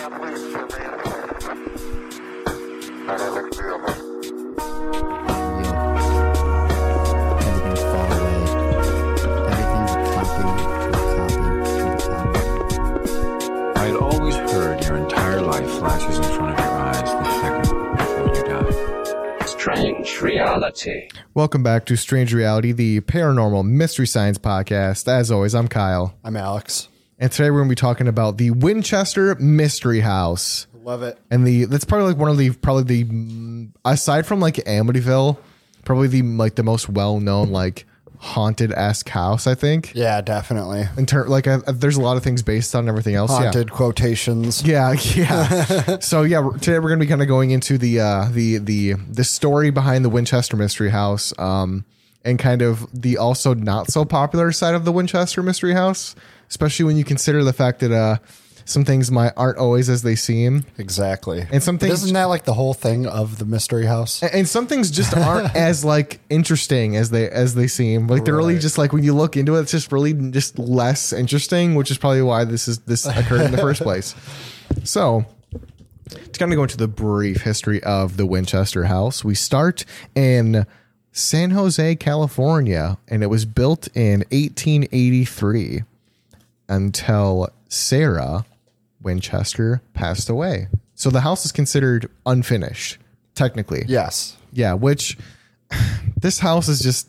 Everything's far away. Everything's a copy of a copy of a copy. I had always heard your entire life flashes in front of your eyes the second before you die. Strange reality. Welcome back to Strange Reality, the paranormal mystery science podcast. As always, I'm Kyle. I'm Alex. And today we're going to be talking about the Winchester Mystery House. Love it. And that's probably like one of the aside from like Amityville, probably the most well-known like haunted-esque house, I think. Yeah, definitely. There's a lot of things based on everything else. Haunted quotations. Yeah. So today we're going to be kind of going into the story behind the Winchester Mystery House, and kind of the also not so popular side of the Winchester Mystery House, especially when you consider the fact that some things aren't always as they seem. Exactly. And some things, isn't that like the whole thing of the mystery house? And some things just aren't as like interesting as they seem. Like they're really just like, when you look into it, it's just really just less interesting, which is probably why this occurred in the first place. So to kind of go into the brief history of the Winchester House, we start in San Jose, California, and it was built in 1883 until Sarah Winchester passed away. So the house is considered unfinished, technically. Yes. Yeah, which this house is just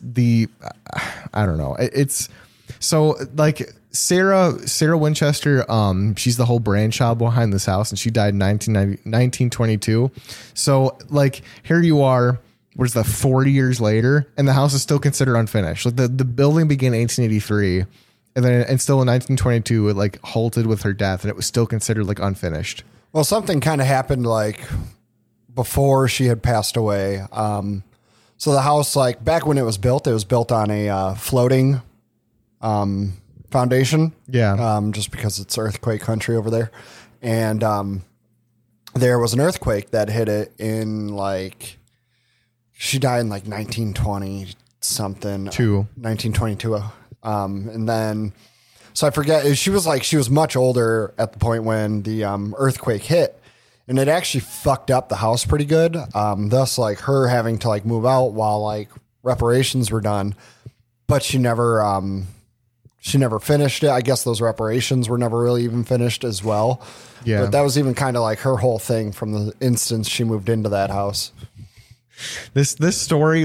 I don't know. It's so like Sarah Winchester, she's the whole brainchild behind this house, and she died in 1922. So like here you are, what is that, 40 years later, and the house is still considered unfinished. Like the building began in 1883. And still in 1922, it like halted with her death, and it was still considered like unfinished. Well, something kind of happened like before she had passed away. So the house, like back when it was built on a floating foundation. Yeah. Just because it's earthquake country over there. And there was an earthquake that hit it in like, she died in like 1920 something. 1922. And then, so I forget, she was much older at the point when the earthquake hit, and it actually fucked up the house pretty good. Thus like her having to like move out while like reparations were done, but she never finished it. I guess those reparations were never really even finished as well. Yeah. But that was even kind of like her whole thing from the instance she moved into that house. This story,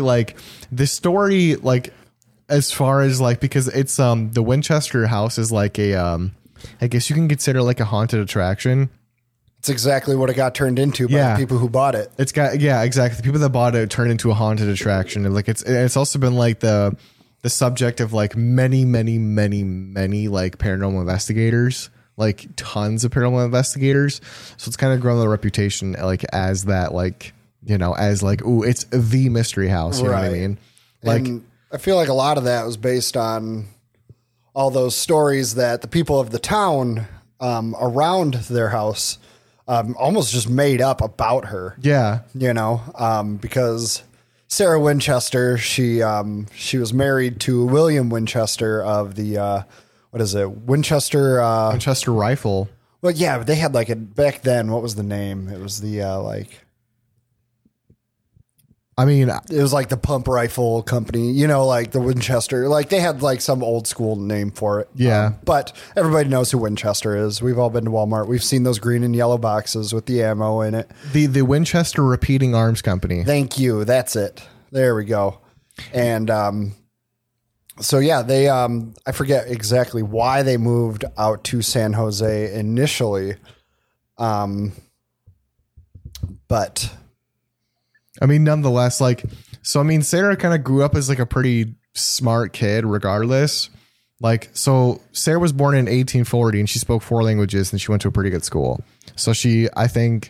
as far as like, because it's the Winchester House is like a I guess you can consider like a haunted attraction. It's exactly what it got turned into by the people who bought it. Exactly. The people that bought it turned into a haunted attraction, and like it's also been like the subject of like many like paranormal investigators, like tons of paranormal investigators. So it's kind of grown the reputation like as that, like, you know, as like, ooh, it's the mystery house. You know what I mean? Like, and I feel like a lot of that was based on all those stories that the people of the town around their house almost just made up about her. Yeah. You know, because Sarah Winchester, she was married to William Winchester of the, Winchester rifle. Well, yeah, they had like back then, what was the name? It was the it was like the pump rifle company, you know, like the Winchester, like they had like some old school name for it. Yeah. But everybody knows who Winchester is. We've all been to Walmart. We've seen those green and yellow boxes with the ammo in it. The Winchester Repeating Arms Company. Thank you. That's it. There we go. And so yeah, they I forget exactly why they moved out to San Jose initially. But I mean, nonetheless, like, so, I mean, Sarah kind of grew up as like a pretty smart kid regardless. Like, so Sarah was born in 1840 and she spoke 4 languages and she went to a pretty good school. So she, I think,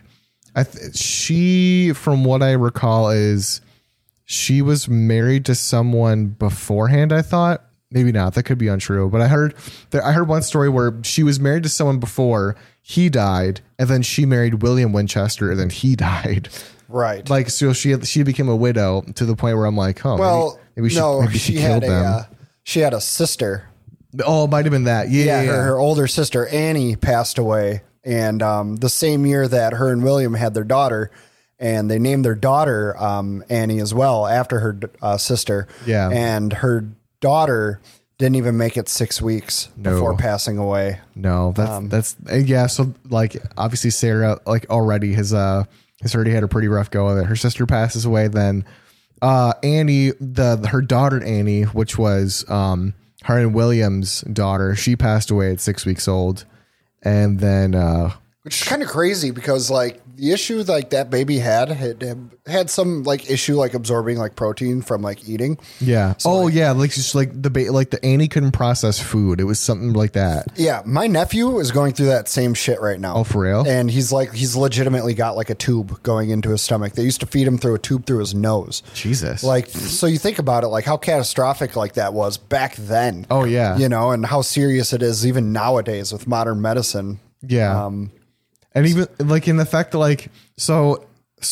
from what I recall, is she was married to someone beforehand, I thought. Maybe not. That could be untrue. But I heard one story where she was married to someone before he died, and then she married William Winchester, and then he died. Right. Like, so she became a widow to the point where I'm like, oh, well, maybe she killed them. She had a sister. Oh, it might have been that. Yeah. Her older sister, Annie, passed away And the same year that her and William had their daughter, and they named their daughter Annie as well after her sister. Yeah. And her daughter didn't even make it 6 weeks before passing away. No, that's yeah. So like obviously Sarah like already has already had a pretty rough go of it. Her sister passes away. Then Annie, her daughter Annie, which was her and William's daughter, she passed away at 6 weeks old. And then which is kind of crazy because like the issue like that baby had some like issue like absorbing like protein from like eating. Yeah. So like just like the Annie couldn't process food. It was something like that. Yeah, my nephew is going through that same shit right now. Oh, for real? And he's legitimately got like a tube going into his stomach. They used to feed him through a tube through his nose. Jesus. Like, so you think about it, like how catastrophic like that was back then. Oh yeah. You know, and how serious it is even nowadays with modern medicine. Yeah. And even like in the fact that like, so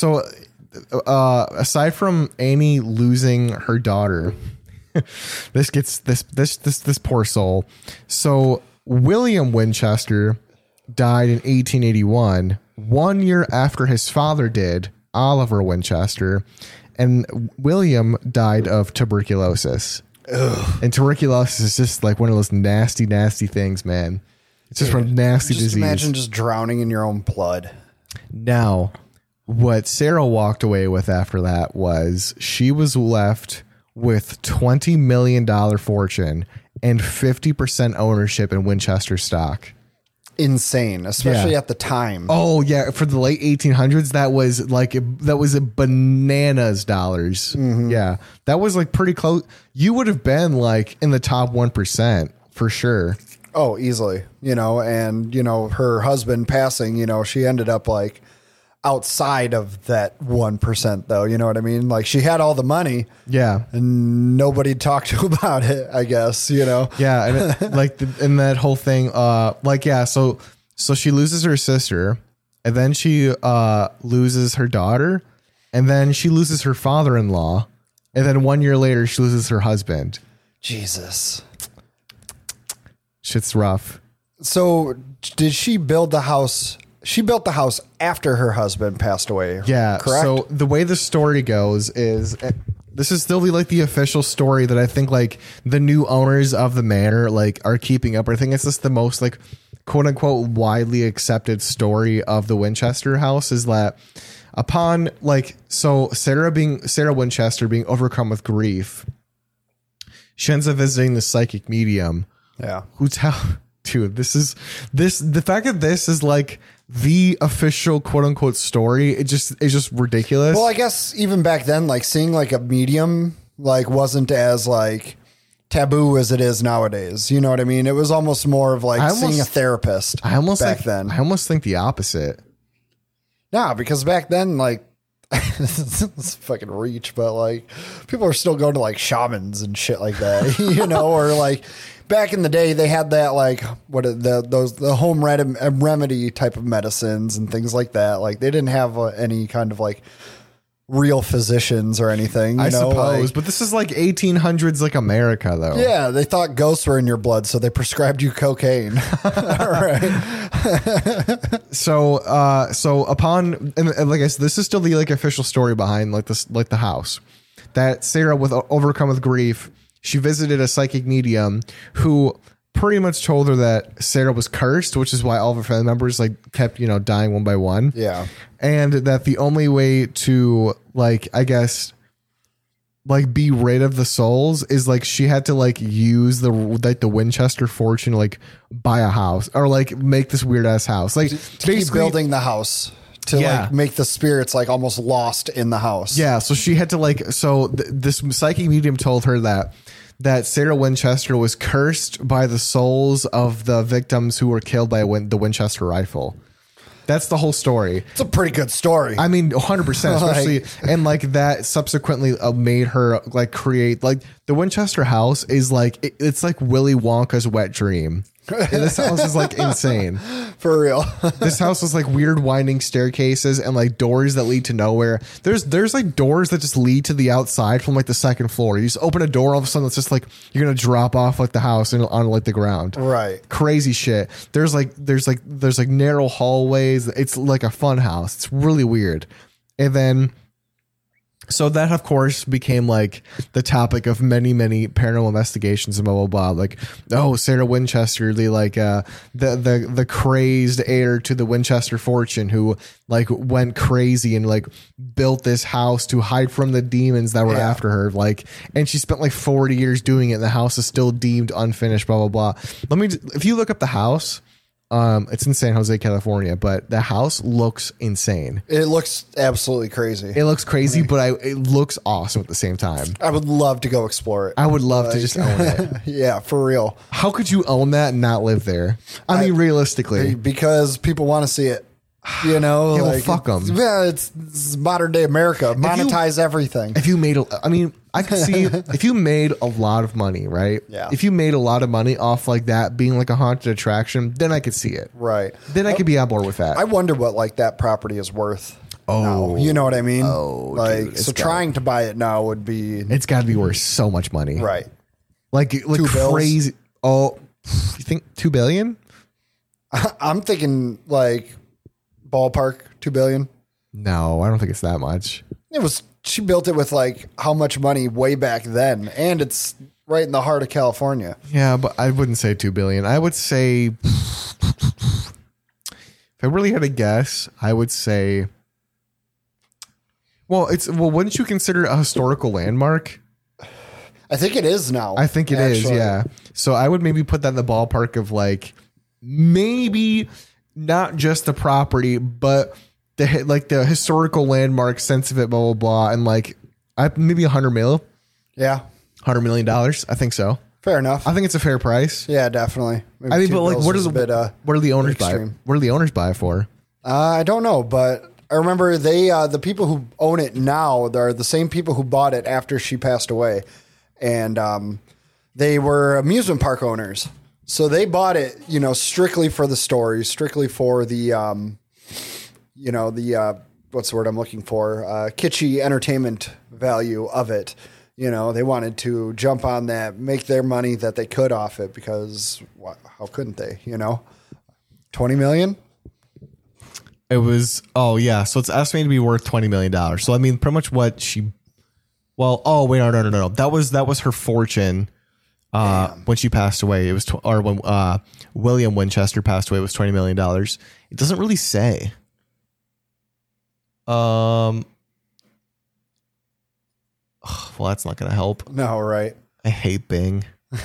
aside from Annie losing her daughter, this poor soul. So William Winchester died in 1881, 1 year after his father did, Oliver Winchester, and William died of tuberculosis. Ugh. And tuberculosis is just like one of those nasty, nasty things, man. It's just a nasty disease. Imagine just drowning in your own blood. Now, what Sarah walked away with after that was she was left with $20 million fortune and 50% ownership in Winchester stock. Insane, especially at the time. Oh yeah, for the late 1800s, that was a bananas dollars. Mm-hmm. Yeah, that was like pretty close. You would have been like in the top 1% for sure. Oh, easily, you know, and, you know, her husband passing, you know, she ended up like outside of that 1%, though. You know what I mean? Like she had all the money. Yeah. And nobody talked to about it, I guess, you know? Yeah. And and that whole thing, so she loses her sister and then she loses her daughter and then she loses her father-in-law. And then 1 year later, she loses her husband. Jesus. Shit's rough. So did she build the house? She built the house after her husband passed away. Yeah. Correct. So the way the story goes is this is still the official story that I think like the new owners of the manor like are keeping up. I think it's just the most like quote unquote widely accepted story of the Winchester house is that upon like, so Sarah Winchester being overcome with grief, she ends up visiting the psychic medium. Yeah. Dude, the fact that this is like the official quote unquote story, it's just ridiculous. Well, I guess even back then, like seeing like a medium like wasn't as like taboo as it is nowadays. You know what I mean? It was almost more of like seeing a therapist. I almost think the opposite. No, because back then, like it's fucking reach, but like people are still going to like shamans and shit like that, you know, or like back in the day they had that like the home remedy type of medicines and things like that. Like they didn't have any kind of like real physicians or anything, I suppose, like, but this is like 1800s like America though. Yeah, they thought ghosts were in your blood, so they prescribed you cocaine. All right. So upon and like I said, this is still the like official story behind like this like the house that Sarah with overcome with grief, she visited a psychic medium who pretty much told her that Sarah was cursed, which is why all of her family members like kept, you know, dying one by one. Yeah. And that the only way to like, I guess, like be rid of the souls is like she had to like use the Winchester fortune to like buy a house or like make this weird ass house. Like to keep building the house to like make the spirits like almost lost in the house. Yeah. So she had to like, this psychic medium told her that Sarah Winchester was cursed by the souls of the victims who were killed by the Winchester rifle. That's the whole story. It's a pretty good story. I mean, 100%, especially, and like that subsequently made her like create like the Winchester house is like, it's like Willy Wonka's wet dream. And this house is like insane. For real. This house is like weird winding staircases and like doors that lead to nowhere. There's like doors that just lead to the outside from like the second floor. You just open a door, all of a sudden it's just like you're gonna drop off like the house and on like the ground. Right. Crazy shit. There's narrow hallways. It's like a fun house. It's really weird. And then so that, of course, became like the topic of many, many paranormal investigations and blah, blah, blah. Like, oh, Sarah Winchester, the crazed heir to the Winchester fortune who like went crazy and like built this house to hide from the demons that were after her. Like, and she spent like 40 years doing it. And the house is still deemed unfinished, blah, blah, blah. If you look up the house, it's in San Jose, California, but the house looks insane. It looks absolutely crazy. It looks crazy, but it looks awesome at the same time. I would love to go explore it. I would love to just own it. Yeah, for real. How could you own that and not live there? I mean, realistically. Because people want to see it. You know, Yeah, well, fuck 'em. Yeah, it's modern day America. Monetize everything. If you made, I could see if you made a lot of money, right? Yeah. If you made a lot of money off like that being like a haunted attraction, then I could see it. Right. Then I could be on board with that. I wonder what like that property is worth. Oh. now. You know what I mean? Oh, like dude, so trying to buy it now would be It's got to be worth so much money, right. Like $2 billion? crazy. Oh, you think $2 billion? I'm thinking like ballpark $2 billion. No, I don't think it's that much. It was. She built it with like how much money way back then, and it's right in the heart of California. Yeah, but I wouldn't say 2 billion. I would say, if I really had to guess, I would say, wouldn't you consider it a historical landmark? I think it is now. I think it is. actually. Yeah. So I would maybe put that in the ballpark of like maybe not just the property, but the historical landmark sense of it, blah blah blah, and like maybe $100 million. I think so. Fair enough. I think it's a fair price. Yeah, definitely. Maybe I mean, $2 but like, bills what is are a bit, the owners buy? extreme. What do the owners buy for? I don't know, but I remember the people who own it now, they're the same people who bought it after she passed away, and they were amusement park owners. So they bought it, strictly for the story, strictly for the, what's the word I'm looking for? Kitschy entertainment value of it. They wanted to jump on that, make their money that they could off it because how couldn't they? 20 million. It was, so it's estimated to be worth $20 million. So I mean, pretty much what she, no. That was her fortune. When she passed away, it was, when William Winchester passed away, it was $20 million. It doesn't really say. Well, that's not going to help. No, right. I hate Bing.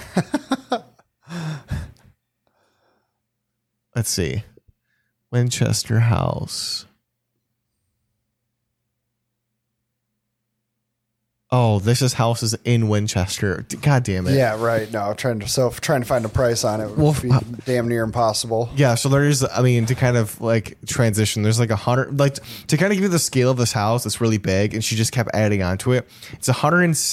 Let's see. Winchester House. Oh, this is houses in Winchester. God damn it. Yeah, right. No, trying to find a price on it would be damn near impossible. Yeah, so there's, to kind of like transition, there's like 100, like to kind of give you the scale of this house, it's really big, and she just kept adding on to it. It's got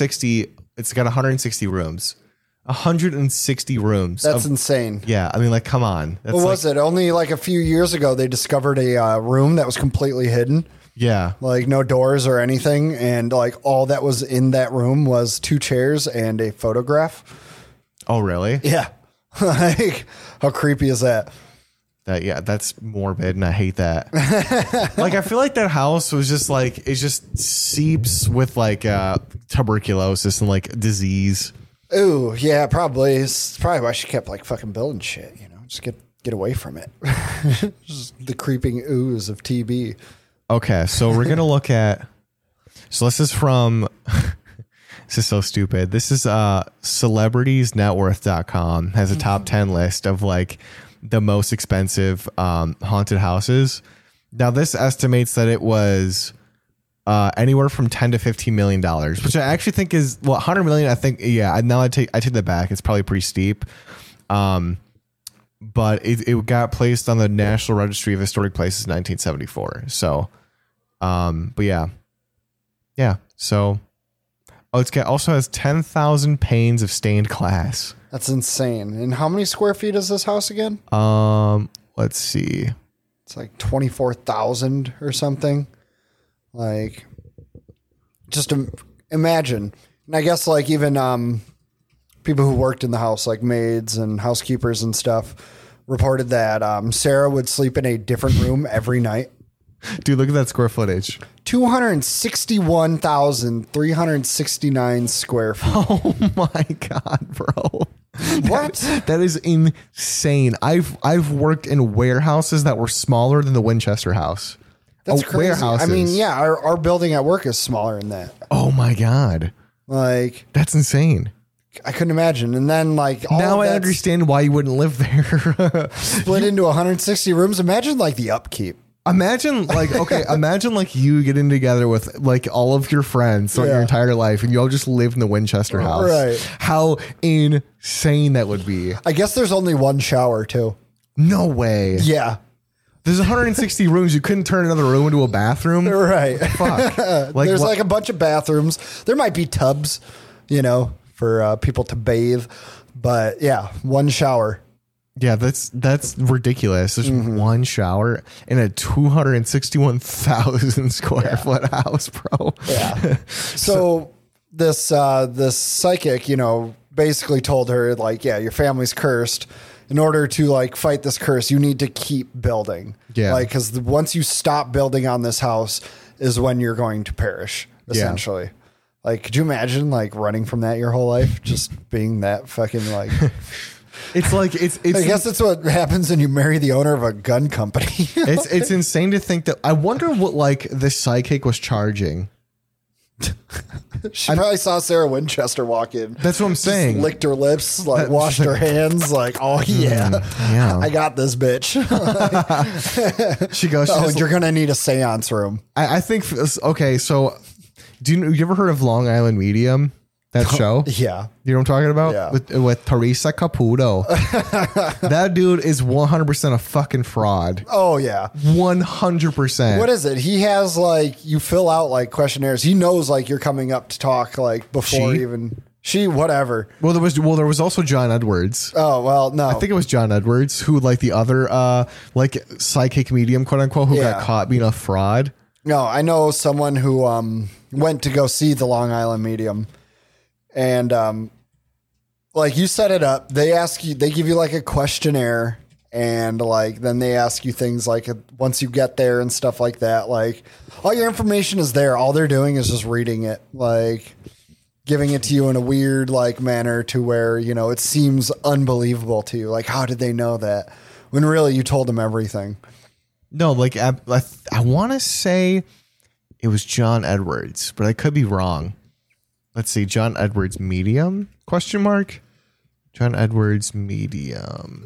160 rooms. 160 rooms. That's insane. Yeah, like, come on. That's What was it? Only like a few years ago, they discovered a room that was completely hidden. Yeah. Like no doors or anything. And like all that was in that room was 2 chairs and a photograph. Oh, really? Yeah. Like how creepy is that? That's morbid, and I hate that. Like, I feel like that house was just like, it just seeps with like tuberculosis and like disease. Ooh, yeah, probably. It's probably why she kept like fucking building shit, just get away from it. Just the creeping ooze of TB. Okay, so we're going to look at, so this is from, this is so stupid. This is celebritiesnetworth.com has a top 10 list of like the most expensive haunted houses. Now this estimates that it was anywhere from $10 to $15 million, which I actually think is, well, 100 million. I think, yeah, now I take that back. It's probably pretty steep. But it got placed on the National Registry of Historic Places in 1974. So, but yeah. So Oh, also has 10,000 panes of stained glass. That's insane. And how many square feet is this house again? Let's see. It's like 24,000 or something. Like, just imagine. And I guess like even people who worked in the house, like maids and housekeepers and stuff, reported that Sarah would sleep in a different room every night. Dude, look at that square footage. 261,369 square feet. Oh my God, bro. What? That is insane. I've worked in warehouses that were smaller than the Winchester house. That's crazy. Warehouses. I mean, yeah, our building at work is smaller than that. Oh my God. Like, That's insane. I couldn't imagine. And then like all Now of I that's understand why you wouldn't live there. split into 160 rooms. Imagine like the upkeep. Imagine like you getting together with like all of your friends throughout your entire life and you all just live in the Winchester house. Right. How insane that would be. I guess there's only one shower too. No way. Yeah. There's 160 rooms. You couldn't turn another room into a bathroom. Right. Fuck. There's like a bunch of bathrooms. There might be tubs, for people to bathe. But yeah, one shower. Yeah, that's ridiculous. There's one shower in a 261,000 square foot house, bro. Yeah. So this psychic, basically told her like, yeah, your family's cursed. In order to like fight this curse, you need to keep building. Yeah. Like, because once you stop building on this house is when you're going to perish, essentially. Like, could you imagine like running from that your whole life? Just being that fucking like... It's like it's I guess that's what happens when you marry the owner of a gun company. it's insane to think that. I wonder what like the psychic was charging. She probably saw Sarah Winchester walk in. That's what I'm saying. Licked her lips, like washed her hands, like, oh yeah, I got this bitch. She goes, oh, you're gonna need a seance room. I think okay. So, you ever heard of Long Island Medium? That show? Yeah. You know what I'm talking about? Yeah. With Teresa Caputo. That dude is 100% a fucking fraud. Oh, yeah. 100%. What is it? He has like, you fill out like questionnaires. He knows like you're coming up to talk like before whatever. Well, there was also John Edwards. Oh, well, no. I think it was John Edwards who like the other like psychic medium, quote unquote, who got caught being a fraud. No, I know someone who went to go see the Long Island Medium. And like you set it up, they give you like a questionnaire, and like then they ask you things like once you get there and stuff like that. Like all your information is there. All they're doing is just reading it, like giving it to you in a weird like manner to where it seems unbelievable to you. Like, how did they know that when really you told them everything? No, like I want to say it was John Edwards, but I could be wrong. Let's see, John Edwards Medium? Question mark? John Edwards Medium.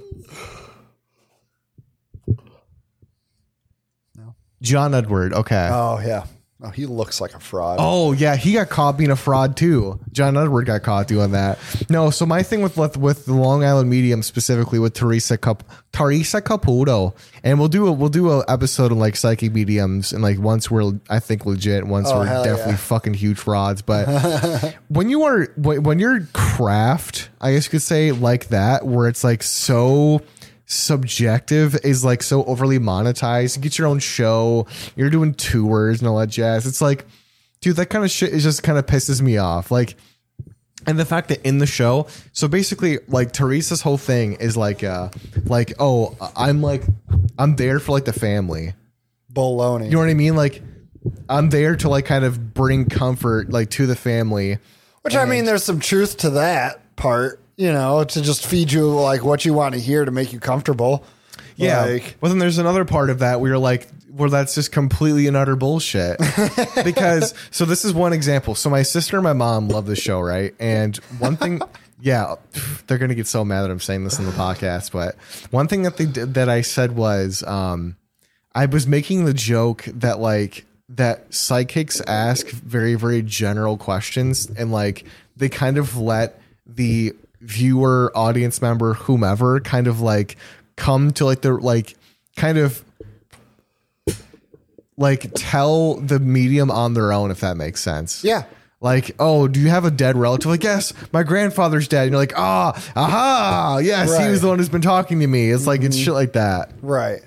No. John Edward, okay. Oh, yeah. Oh, he looks like a fraud. Oh, yeah, he got caught being a fraud too. John Edward got caught doing that. No, so my thing with the Long Island Medium, specifically with Teresa Caputo, and we'll do a episode of like psychic mediums, and like once we're I think legit, once we're definitely fucking huge frauds. But when you're craft, I guess you could say like that, where it's like so subjective, is like so overly monetized. You get your own show, you're doing tours and all that jazz. It's like, dude, that kind of shit is just kind of pisses me off. Like, and the fact that in the show, so basically like Teresa's whole thing is like oh, I'm there for like the family. Baloney. You know what I mean? Like, I'm there to like kind of bring comfort like to the family. Which I mean, there's some truth to that part. To just feed you like what you want to hear to make you comfortable. Yeah. Like, well, then there's another part of that where that's just completely and utter bullshit. Because, so this is one example. So my sister and my mom love this show, right? And one thing, yeah, they're going to get so mad that I'm saying this in the podcast. But one thing that they did that I said was, I was making the joke that that psychics ask very, very general questions, and like they kind of let the viewer, audience member, whomever kind of like come to like the like kind of like tell the medium on their own, if that makes sense. yeah. Like, oh, do you have a dead relative? Like, yes, my grandfather's dead. And you're like, yes, he Right. was the one who's been talking to me. It's like, it's shit like that. Right.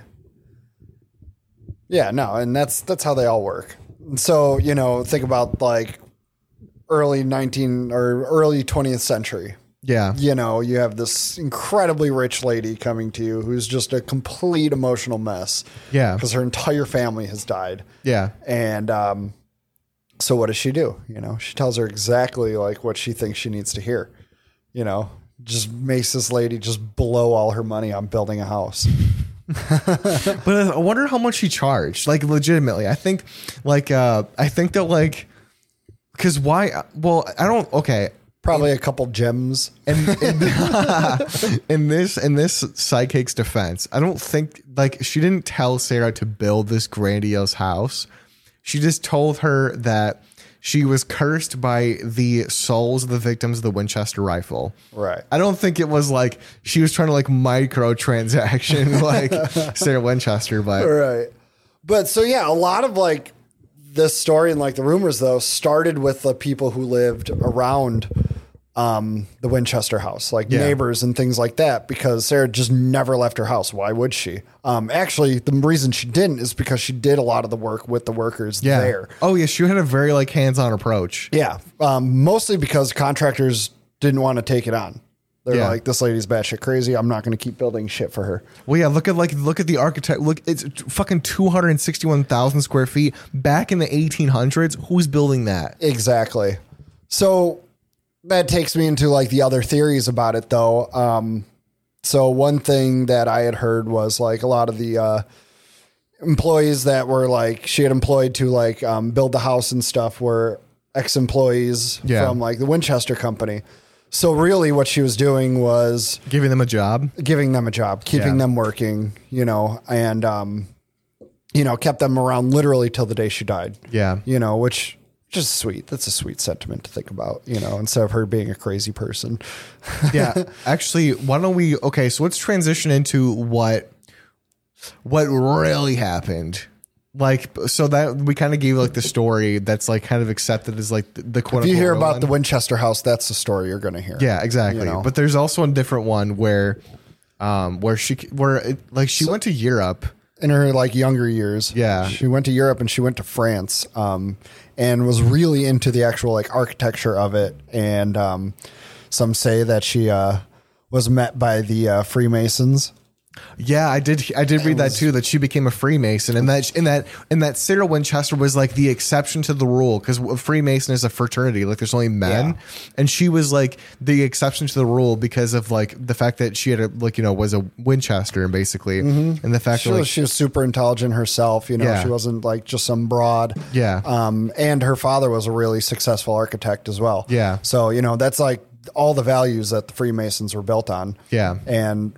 Yeah, no, and that's how they all work. And so, you know, think about like early 20th century. Yeah. You know, you have this incredibly rich lady coming to you who's just a complete emotional mess. Yeah. Because her entire family has died. Yeah. And so what does she do? You know, she tells her exactly like what she thinks she needs to hear. You know, just makes this lady just blow all her money on building a house. But I wonder how much he charged. Like, legitimately, I think that like, because why? Well, I don't. Okay, Probably a couple gems. in this sidekick's defense, I don't think like she didn't tell Sarah to build this grandiose house. She just told her that she was cursed by the souls of the victims of the Winchester rifle. Right. I don't think it was like she was trying to like microtransaction like Sarah Winchester, but Right. But so, yeah, a lot of like this story and like the rumors, though, started with the people who lived around the Winchester house, like neighbors and things like that, because Sarah just never left her house. Why would she? Actually, the reason she didn't is because she did a lot of the work with the workers there. Oh yeah, she had a very like hands-on approach. Yeah. Mostly because contractors didn't want to take it on. They're Yeah. like, this lady's batshit crazy. I'm not going to keep building shit for her. Well, yeah, look at the architect. Look, it's fucking 261,000 square feet back in the 1800s. Who's building that? Exactly. So that takes me into like the other theories about it, though. So one thing that I had heard was like a lot of the employees that were like she had employed to like build the house and stuff were ex-employees from like the Winchester company. So really what she was doing was Giving them a job. giving them a job, keeping them working, you know, and, you know, kept them around literally till the day she died. Yeah. You know, which just sweet. That's a sweet sentiment to think about, you know, instead of her being a crazy person. Yeah. Actually, why don't we? Okay, so let's transition into what really happened. Like, so that we kind of gave like the story that's like kind of accepted as like the quote. If you hear real about one. the Winchester house, that's the story you're going to hear. Yeah, exactly. You know? But there's also a different one where she went to Europe. In her like younger years. Yeah. She went to Europe and she went to France, and was really into the actual like architecture of it. And, some say that she, was met by the, Freemasons. Yeah, I did read that too. That she became a Freemason, and that Sarah Winchester was like the exception to the rule because Freemason is a fraternity. Like there's only men, and she was like the exception to the rule because of like the fact that she had was a Winchester, and basically, and the fact that She was super intelligent herself. You know, Yeah. she wasn't like just some broad. Yeah. And her father was a really successful architect as well. Yeah. So, you know, that's like all the values that the Freemasons were built on. Yeah. And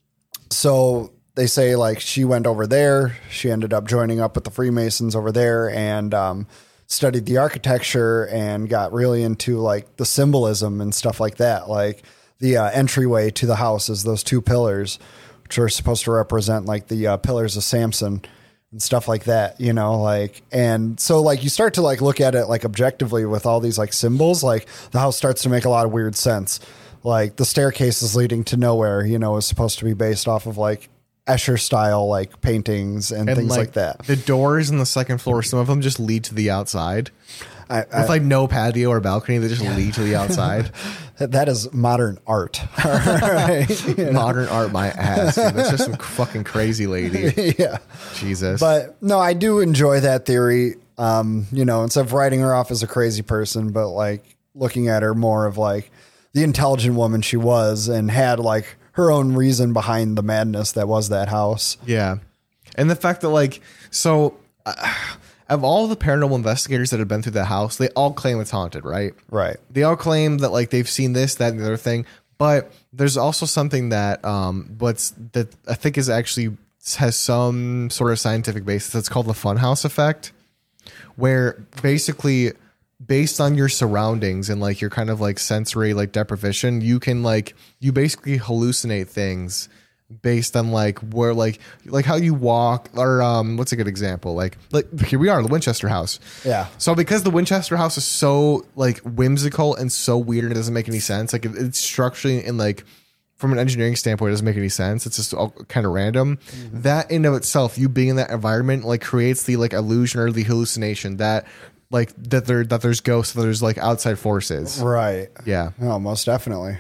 so they say like she went over there, she ended up joining up with the Freemasons over there and studied the architecture and got really into like the symbolism and stuff like that. Like the entryway to the house is those two pillars, which are supposed to represent like the pillars of Samson and stuff like that, you know, like, and so like you start to like look at it like objectively with all these like symbols, like the house starts to make a lot of weird sense. Like the staircases leading to nowhere, you know, is supposed to be based off of like Escher style, like paintings and things like that. The doors on the second floor, some of them just lead to the outside. With like no patio or balcony, they just lead to the outside. That is modern art. All right. You know? Modern art, my ass. Dude. That's just some fucking crazy lady. Yeah. Jesus. But no, I do enjoy that theory. You know, instead of writing her off as a crazy person, but like looking at her more of like the intelligent woman she was and had like her own reason behind the madness that was that house. Yeah. And the fact that like, so of all the paranormal investigators that have been through that house, they all claim it's haunted, right? Right. They all claim that like they've seen this, that, and the other thing. But there's also something that that I think is actually has some sort of scientific basis. It's called the funhouse effect, where basically based on your surroundings and like your kind of like sensory like deprivation, you can like you basically hallucinate things based on like where like how you walk, or what's a good example? Like here we are, the Winchester House. Yeah. So because the Winchester House is so like whimsical and so weird, and it doesn't make any sense. Like it's structurally and like from an engineering standpoint, it doesn't make any sense. It's just all kind of random. That in of itself, you being in that environment, like creates the like illusion or the hallucination that like that there's ghosts, that there's like outside forces. Right. Yeah. Oh, most definitely.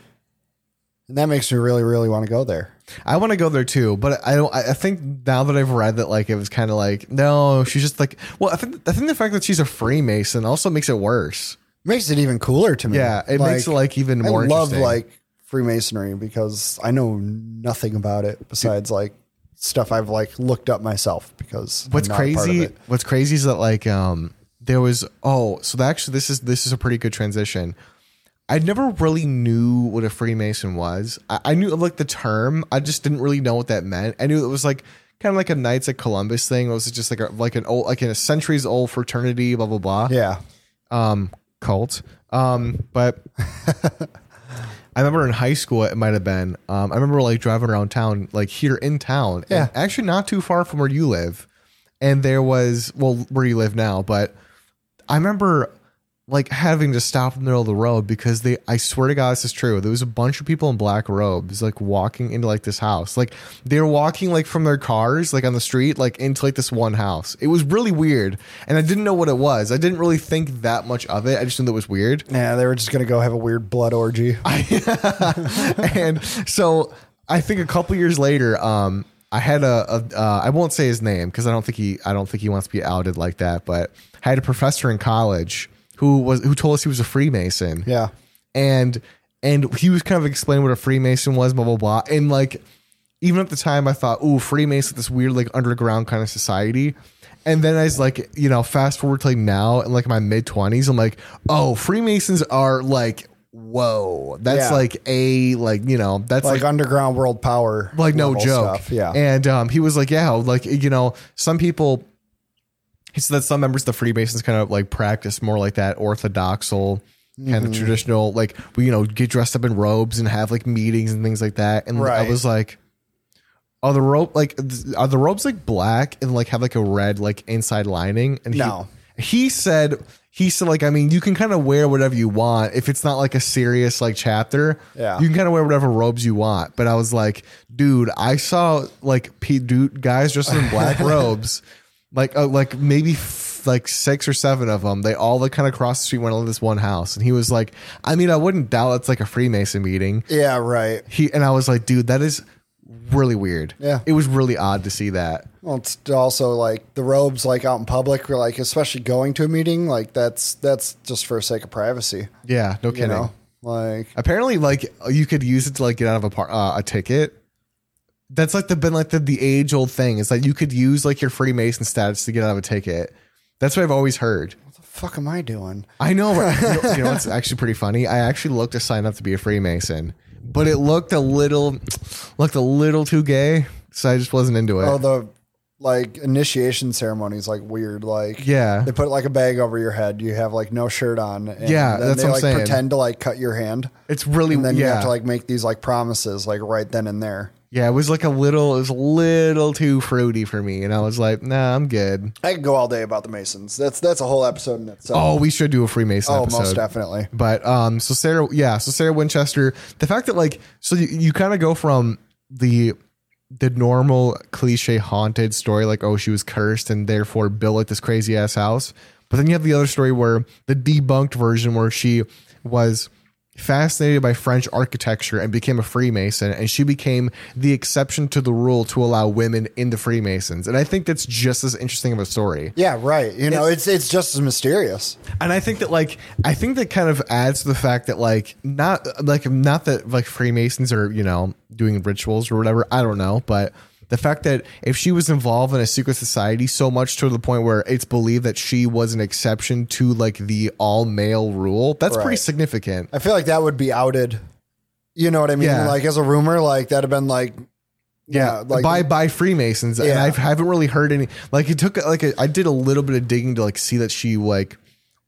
And that makes me really, really want to go there. I want to go there too, but I think now that I've read that, like it was kind of like, no, she's just like, well, I think the fact that she's a Freemason also makes it worse. Makes it even cooler to me. Yeah, it makes it like even more. I love interesting. like Freemasonry because I know nothing about it besides like stuff I've like looked up myself. Because what's I'm not a part of crazy? it. What's crazy is that like there was actually this is a pretty good transition. I never really knew what a Freemason was. I knew like the term. I just didn't really know what that meant. I knew it was like kind of like a Knights of Columbus thing. It was just like an old, like in a centuries old fraternity, blah blah blah. Yeah. Cult. But I remember in high school it might have been. I remember like driving around town, like here in town. Yeah. And actually not too far from where you live. And there was where you live now, but I remember like having to stop in the middle of the road because I swear to God, this is true. There was a bunch of people in black robes, like walking into like this house. Like they were walking like from their cars, like on the street, like into like this one house. It was really weird. And I didn't know what it was. I didn't really think that much of it. I just knew that it was weird. Yeah. They were just going to go have a weird blood orgy. And so I think a couple years later, I had I won't say his name because I don't think he wants to be outed like that, but I had a professor in college who told us he was a Freemason. Yeah. And he was kind of explaining what a Freemason was, blah, blah, blah. And like, even at the time I thought, ooh, Freemason, this weird, like underground kind of society. And then I was like, fast forward to like now in like my mid 20s, I'm like, oh, Freemasons are like, whoa, that's Yeah. like that's Like underground world power. like no level joke. Stuff. Yeah. And he was like, yeah, like, some people, he said that some members of the Freemasons kind of like practice more like that orthodoxal kind of traditional, like we, get dressed up in robes and have like meetings and things like that. And I Right. was like, are the robes like black and like have like a red like inside lining? And No. he said like, I mean, you can kind of wear whatever you want if it's not like a serious like chapter. Yeah. You can kind of wear whatever robes you want. But I was like, dude, I saw like guys dressed in black robes, like maybe like 6 or 7 of them. They all like kind of crossed the street, went into this one house. And he was like, I mean, I wouldn't doubt it's like a Freemason meeting. Yeah. Right. And I was like, dude, that is really weird. Yeah. It was really odd to see that. Well, it's also like the robes, like out in public, or like especially going to a meeting, like that's just for the sake of privacy. Yeah, no kidding. Like Apparently, like you could use it to like get out of a ticket. That's like the age old thing. Is that you could use like your Freemason status to get out of a ticket. That's what I've always heard. what the fuck am I doing? I know. Right? You know what's actually pretty funny? I actually looked to sign up to be a Freemason, but it looked a little too gay, so I just wasn't into it. Oh, the like initiation ceremony is like weird. Like Yeah. they put like a bag over your head. You have like no shirt on. And Yeah, then that's they what I'm like saying. pretend to like cut your hand, It's really and then you have yeah. to like make these like promises like right then and there. Yeah, it was a little too fruity for me, and I was like, nah, I'm good. I could go all day about the Masons. That's a whole episode in itself. Oh, we should do a Freemason Oh, episode. most definitely. But so Sarah Winchester, the fact that like, so you kind of go from the normal cliche haunted story, like, oh, she was cursed and therefore built like this crazy ass house. But then you have the other story where the debunked version where she was fascinated by French architecture and became a Freemason, and she became the exception to the rule to allow women into Freemasons. And I think that's just as interesting of a story. Yeah, right. It's just as mysterious. And I think that kind of adds to the fact that not that like Freemasons are, doing rituals or whatever. I don't know. But the fact that if she was involved in a secret society so much to the point where it's believed that she was an exception to like the all male rule, that's pretty Right. significant. I feel like that would be outed. You know what I mean? Yeah. Like as a rumor, like that'd have been like, Yeah, like by Freemasons, and Yeah. I haven't really heard any. Like it took I did a little bit of digging to like see that she like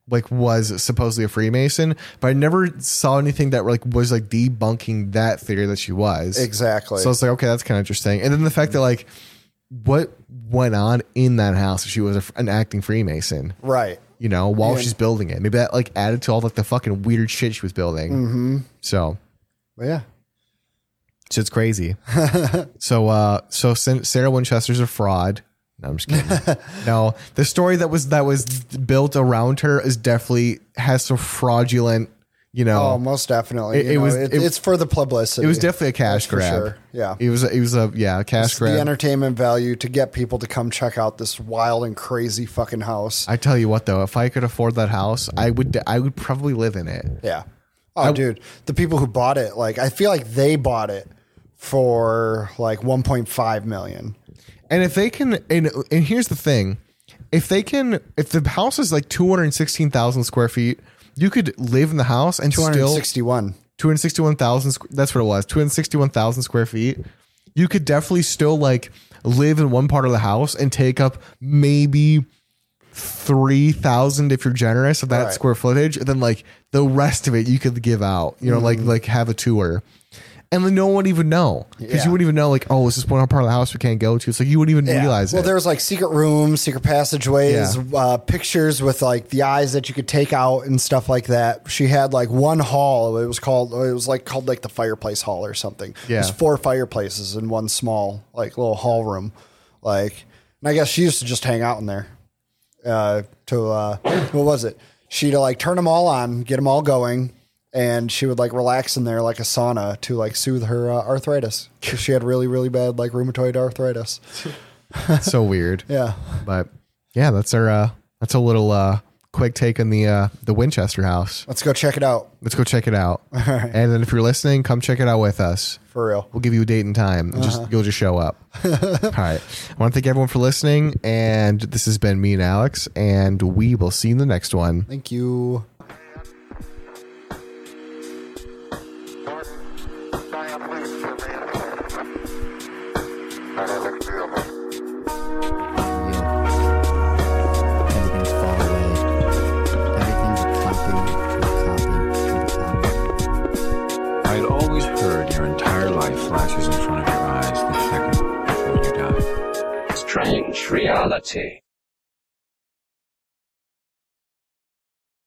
like was supposedly a Freemason, but I never saw anything that like was like debunking that theory that she was. Exactly. So I was like, okay, that's kind of interesting. And then the fact that like what went on in that house if she was an acting Freemason, Right. you know, while Yeah. she's building it, maybe that like added to all like the fucking weird shit she was building. Mm-hmm. So But yeah. shit's crazy. So Sarah Winchester's a fraud. No, I'm just kidding. No, the story that was built around her is definitely has some fraudulent, you know. Oh, most definitely. It You know, was- it's for the publicity. It was definitely a cash That's for grab. sure. Yeah. It was a cash It's grab. the entertainment value to get people to come check out this wild and crazy fucking house. I tell you what though, if I could afford that house, I would probably live in it. Yeah. Oh, dude, the people who bought it, like, I feel like they bought it for like 1.5 million. And if they can, and here's the thing, if the house is like 216,000 square feet, you could live in the house and still 261. 261,000. That's what it was. 261,000 square feet. You could definitely still like live in one part of the house and take up maybe 3,000 if you're generous of that Right. square footage. And then like the rest of it you could give out, you know, like have a tour. And then no one would even know because Yeah. you wouldn't even know like, oh, is this one part of the house we can't go to? It's like you wouldn't even realize Well, it. there was like secret rooms, secret passageways, pictures with like the eyes that you could take out and stuff like that. She had like one hall. It was called like the fireplace hall or something. Yeah. There's 4 fireplaces in one small like little hall room. Like, and I guess she used to just hang out in there. What was it? She'd like turn them all on, get them all going. And she would like relax in there like a sauna to like soothe her arthritis. 'Cause she had really, really bad like rheumatoid arthritis. It's so weird. Yeah. But yeah, that's a little quick take on the Winchester house. Let's go check it out. Let's go check it out. And then if you're listening, come check it out with us. For real. We'll give you a date and time. You'll just show up. All right. I want to thank everyone for listening. And this has been me and Alex. And we will see you in the next one. Thank you. Everything's far away. Everything's a copy of a copy of a copy. I had always heard your entire life flashes in front of your eyes the second before you die. Strange reality.